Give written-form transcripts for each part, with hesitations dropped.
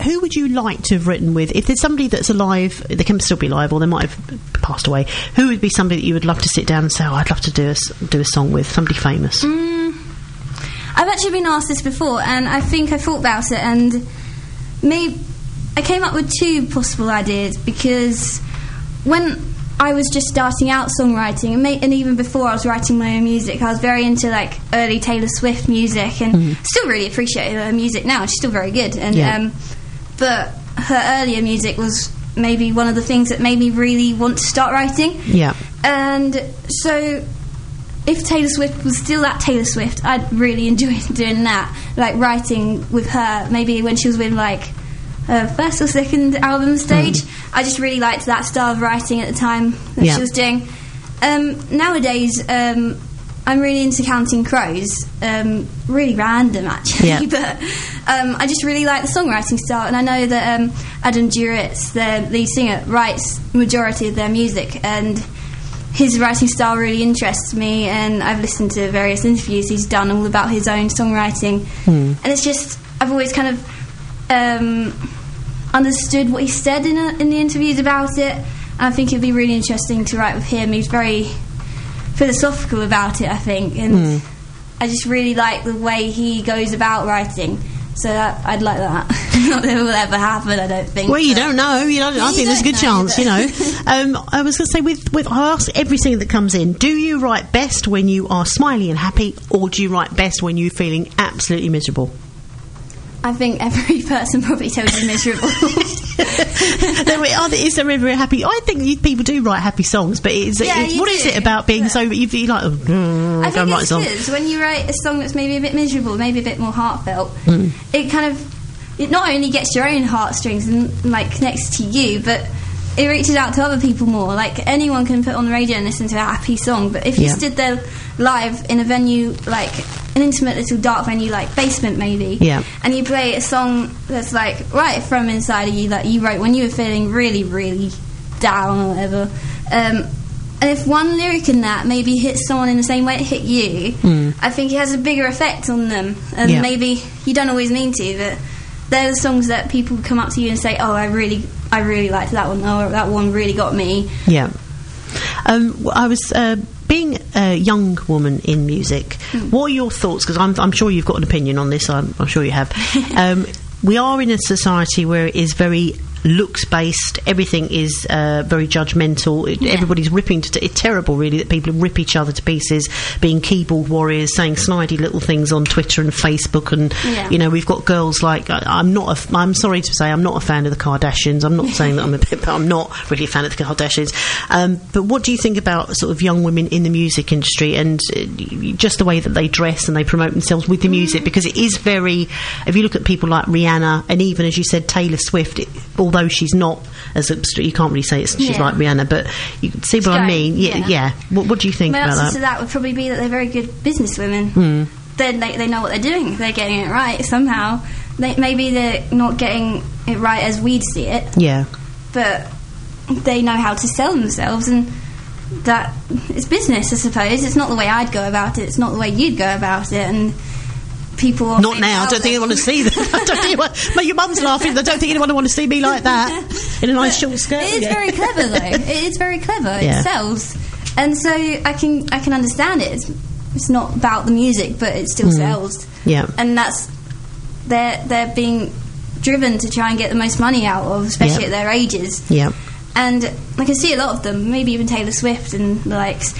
who would you like to have written with? If there's somebody that's alive, they can still be alive, or they might have passed away, who would be somebody that you would love to sit down and say, I'd love to do a song with, somebody famous? I've actually been asked this before, and I think I thought about it, and I came up with two possible ideas, because when I was just starting out songwriting, and even before I was writing my own music, I was very into like early Taylor Swift music, and still really appreciate her music now. She's still very good, and but her earlier music was maybe one of the things that made me really want to start writing. Yeah. And so if Taylor Swift was still that Taylor Swift, I'd really enjoy doing that, like writing with her, maybe when she was with like her first or second album stage. I just really liked that style of writing at the time that she was doing. Nowadays, I'm really into Counting Crows. Really random, actually, but I just really like the songwriting style, and I know that Adam Duritz, the lead singer, writes the majority of their music, and his writing style really interests me, and I've listened to various interviews he's done all about his own songwriting, and it's just, I've always kind of understood what he said in the interviews about it, and I think it'd be really interesting to write with him. He's very philosophical about it, I think, and I just really like the way he goes about writing, so I'd like that. Not that it will ever happen, I don't think. Well, you don't know. I think there's a good chance, you know. I was going to say, with I ask every singer that comes in, do you write best when you are smiley and happy, or do you write best when you're feeling absolutely miserable? I think every person probably tells you miserable. Is there ever a happy? I think people do write happy songs, but what is it about being so? You feel like, I think it's because when you write a song that's maybe a bit miserable, maybe a bit more heartfelt, it kind of, it not only gets your own heartstrings and like connects to you, but it reaches out to other people more. Like, anyone can put on the radio and listen to a happy song, but if you stood there live in a venue, like an intimate little dark venue, like Basement maybe, and you play a song that's like right from inside of you, that you wrote when you were feeling really, really down or whatever, and if one lyric in that maybe hits someone in the same way it hit you, I think it has a bigger effect on them, and maybe you don't always mean to, but they're the songs that people come up to you and say, oh, I really liked that one, or that one really got me. I was being a young woman in music, what are your thoughts, because I'm sure you've got an opinion on this, I'm sure you have. We are in a society where it is very looks based, everything is very judgmental, everybody's ripping it's terrible really that people rip each other to pieces, being keyboard warriors, saying snidey little things on Twitter and Facebook, and you know, we've got girls like, I'm sorry to say I'm not a fan of the Kardashians. I'm not saying that but I'm not really a fan of the Kardashians, but what do you think about sort of young women in the music industry, and just the way that they dress and they promote themselves with the music, because it is very, if you look at people like Rihanna, and even as you said Taylor Swift, although she's not as you can't really say she's like Rihanna, but you can see what I mean. What do you think about that? My answer to that would probably be that they're very good businesswomen. They know what they're doing, they're getting it right somehow. Maybe they're not getting it right as we'd see it, but they know how to sell themselves, and that it's business, I suppose. It's not the way I'd go about it, it's not the way you'd go about it, and people not now. I don't think anyone want to see that. Your mum's laughing. I don't think anyone want to see me like that in a nice short skirt. It is very clever, though. It is very clever. It sells, and so I can understand it. It's not about the music, but it still sells. And that's they're being driven to try and get the most money out of, especially at their ages. And I can see a lot of them, maybe even Taylor Swift and the likes,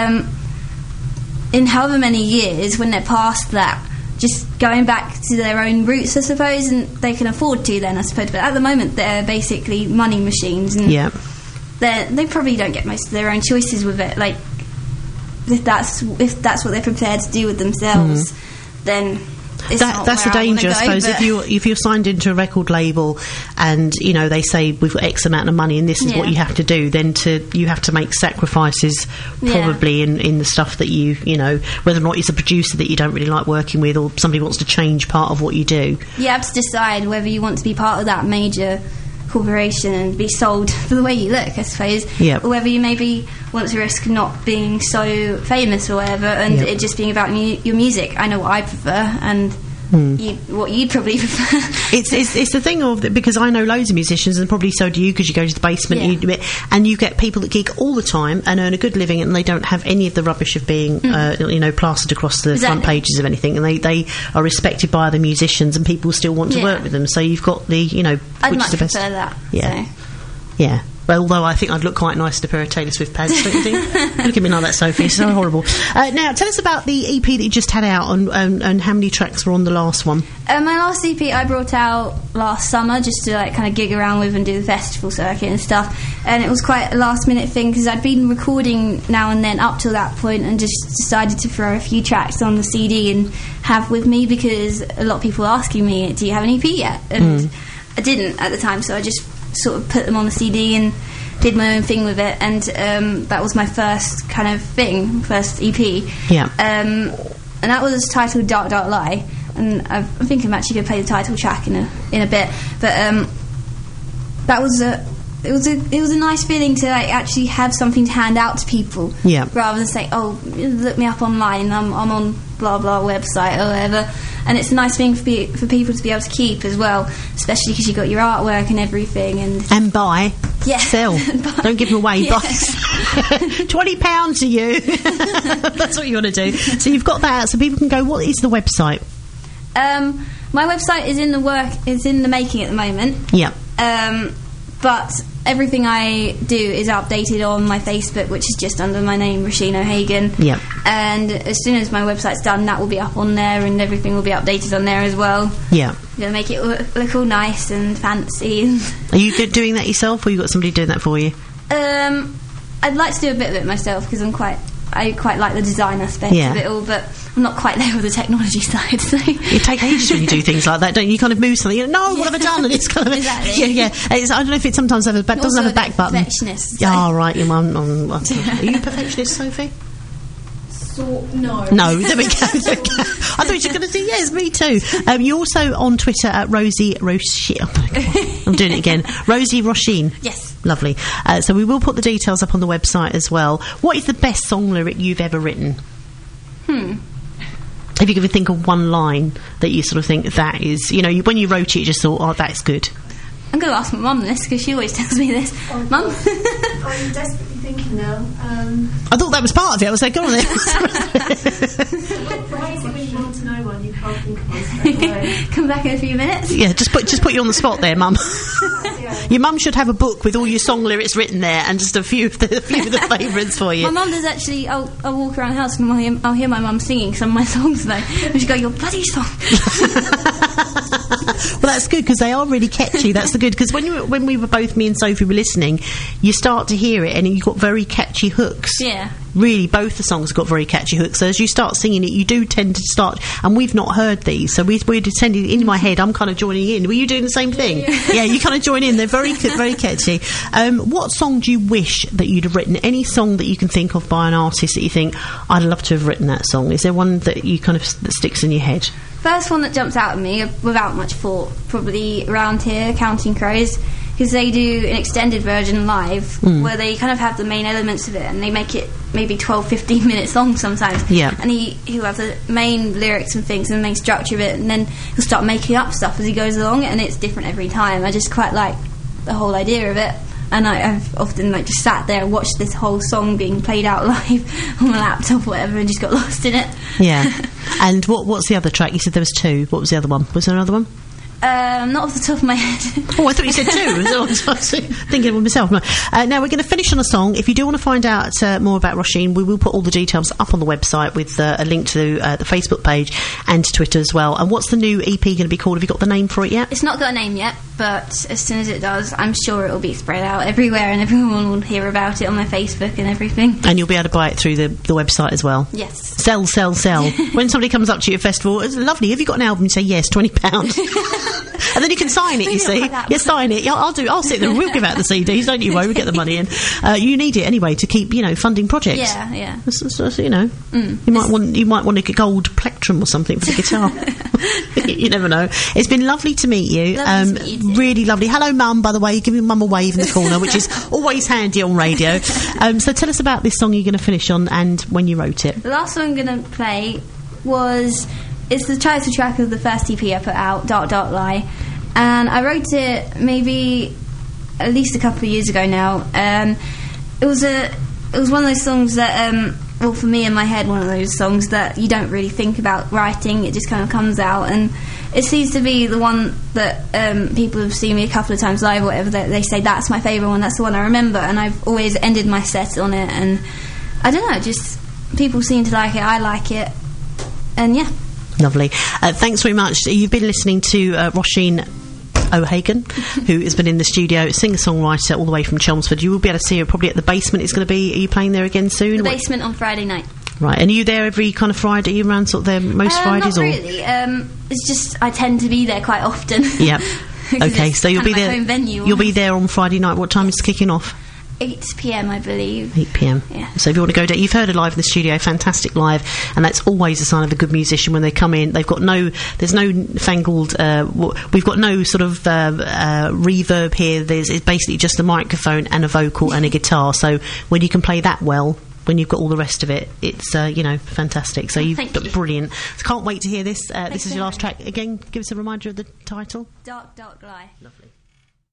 in however many years, when they're past that, just going back to their own roots, I suppose, and they can afford to then, I suppose. But at the moment, they're basically money machines, and they probably don't get most of their own choices with it. Like, if that's what they're prepared to do with themselves, then that's the danger, I suppose. If you're signed into a record label, and you know they say we've got X amount of money and this is what you have to do, then you have to make sacrifices probably in the stuff that you know, whether or not it's a producer that you don't really like working with, or somebody wants to change part of what you do. You have to decide whether you want to be part of that major corporation and be sold for the way you look, I suppose, or whether you maybe want to risk not being so famous or whatever, and it just being about your music. I know what I prefer, and what you'd probably prefer. It's the thing of, because I know loads of musicians, and probably so do you, because you go to the basement and you get people that gig all the time and earn a good living, and they don't have any of the rubbish of being plastered across the front pages of anything, and they are respected by other musicians, and people still want to work with them. So you've got the I'd which much is the best. prefer that. Yeah, so. Yeah. Well, although I think I'd look quite nice in a pair of Taylor Swift pads, don't you think? Look at me like that, Sophie. It's so horrible. Now, tell us about the EP that you just had out, and how many tracks were on the last one. My last EP I brought out last summer, just to kind of gig around with and do the festival circuit and stuff. And it was quite a last minute thing, because I'd been recording now and then up till that point, and just decided to throw a few tracks on the CD and have with me, because a lot of people were asking me, do you have an EP yet? And I didn't at the time, so I just sort of put them on the CD and did my own thing with it, and that was my first kind of thing, first EP. Yeah. And that was titled Dark Dark Lie, and I think I'm actually going to play the title track in a bit. But that was it was a nice feeling to actually have something to hand out to people, rather than say, oh, look me up online, I'm on blah blah website or whatever. And it's a nice thing for people to be able to keep as well, especially because you've got your artwork and everything. And buy. Sell. Don't give them away. Yeah. Buy. £20 to you. That's what you want to do. So you've got that out, so people can go, what is the website? My website is in the making at the moment. Yeah. But everything I do is updated on my Facebook, which is just under my name, Roisin O'Hagan. Yeah. And as soon as my website's done, that will be up on there, and everything will be updated on there as well. Yeah. You'll make it look all nice and fancy. Are you doing that yourself, or you got somebody doing that for you? I'd like to do a bit of it myself, because I quite like the design aspect of it all, but I'm not quite there with the technology side. So. You take ages when you do things like that, don't you? You kind of move something. No, what have I done? And it's kind of exactly. I don't know if it sometimes doesn't have a back button. Perfectionist. So. Right, your mum. Are you a perfectionist, Sophie? No. There we go. I thought you were going to say yes, me too. You're also on Twitter at Rosie Roisin. I'm doing it again. Rosie Roisin. Yes. Lovely. So we will put the details up on the website as well. What is the best song lyric you've ever written? If you could think of one line that you sort of think that is, when you wrote it, you just thought, oh, that's good. I'm going to ask my mum this, because she always tells me this. Mum? I'm desperately thinking now. I thought that was part of it. I was like, go on then. Why is it when you want to know one, you can't think of one straight away? Come back in a few minutes. Yeah, just put you on the spot there, Mum. Your mum should have a book with all your song lyrics written there, and just a few of the favourites for you. My mum does actually. I'll walk around the house and I'll hear my mum singing some of my songs though, and she go, "Your bloody song." Well, that's good, because they are really catchy. That's the good, because when we were both, me and Sophie were listening, you start to hear it and you got very catchy hooks. Yeah. Really, both the songs have got very catchy hooks. So as you start singing it, you do tend to start, and we've not heard these, so we're descending in my head. I'm kind of joining in. Were you doing the same thing? Yeah, you kind of join in. They're very very catchy. What song do you wish that you'd have written? Any song that you can think of by an artist that you think, I'd love to have written that song? Is there one that you kind of that sticks in your head? First one that jumps out at me, without much thought, probably Around Here, Counting Crows, because they do an extended version live where they kind of have the main elements of it, and they make it maybe 12-15 minutes long sometimes. Yeah. And he'll have the main lyrics and things and the main structure of it, and then he'll start making up stuff as he goes along, and it's different every time. I just quite like the whole idea of it. And I've often just sat there and watched this whole song being played out live on my laptop or whatever, and just got lost in it. Yeah. And what's the other track? You said there was two. What was the other one? Was there another one? Not off the top of my head. Oh, I thought you said two. I was thinking of myself. No. Now we're going to finish on a song. If you do want to find out more about Roisin, we will put all the details up on the website with a link to the Facebook page and to Twitter as well. And what's the new EP going to be called? Have you got the name for it yet? It's not got a name yet, but as soon as it does, I'm sure it will be spread out everywhere, and everyone will hear about it on my Facebook and everything. And you'll be able to buy it through the website as well? Yes. Sell. When somebody comes up to you at a festival, it's lovely. Have you got an album? You say yes, £20. And then you can sign it, you see. Yeah, sign it. Yeah, I'll sit there and we'll give out the CDs, don't you worry, we'll get the money in. You need it anyway to keep, funding projects. Yeah. So, you might want a gold plectrum or something for the guitar. You never know. It's been lovely to meet you. Lovely to meet you too. Really lovely. Hello, Mum, by the way. Give your mum a wave in the corner, which is always handy on radio. So tell us about this song you're going to finish on and when you wrote it. The last song I'm going to play was it's the title track of the first EP I put out, Dark Dark Lie, and I wrote it maybe at least a couple of years ago now. It was one of those songs that, well, for me in my head, one of those songs that you don't really think about writing, it just kind of comes out, and it seems to be the one that people have seen me a couple of times live or whatever, they say that's my favourite one, that's the one I remember, and I've always ended my set on it, and I don't know, just people seem to like it, I like it, and yeah. Lovely. Thanks very much. You've been listening to Roisin O'Hagan, who has been in the studio, singer-songwriter all the way from Chelmsford. You will be able to see her probably at the Basement. It's going to be, are you playing there again soon? The Basement on Friday night. Right, and are you there every kind of Friday? Are you around sort of there most Fridays? Not really. It's just I tend to be there quite often. Yep. Okay, so you'll be there. Home venue, you'll be there on Friday night. What time is it kicking off? 8 p.m, I believe. 8 p.m. Yeah. So if you want to go down, you've heard it live in the studio, fantastic live, and that's always a sign of a good musician when they come in. They've got there's no fangled, we've got no sort of reverb here. It's basically just a microphone and a vocal and a guitar. So when you can play that well, when you've got all the rest of it, it's fantastic. So you've got brilliant. So can't wait to hear this. This is your last track. Again, give us a reminder of the title. Dark Dark Lie. Lovely.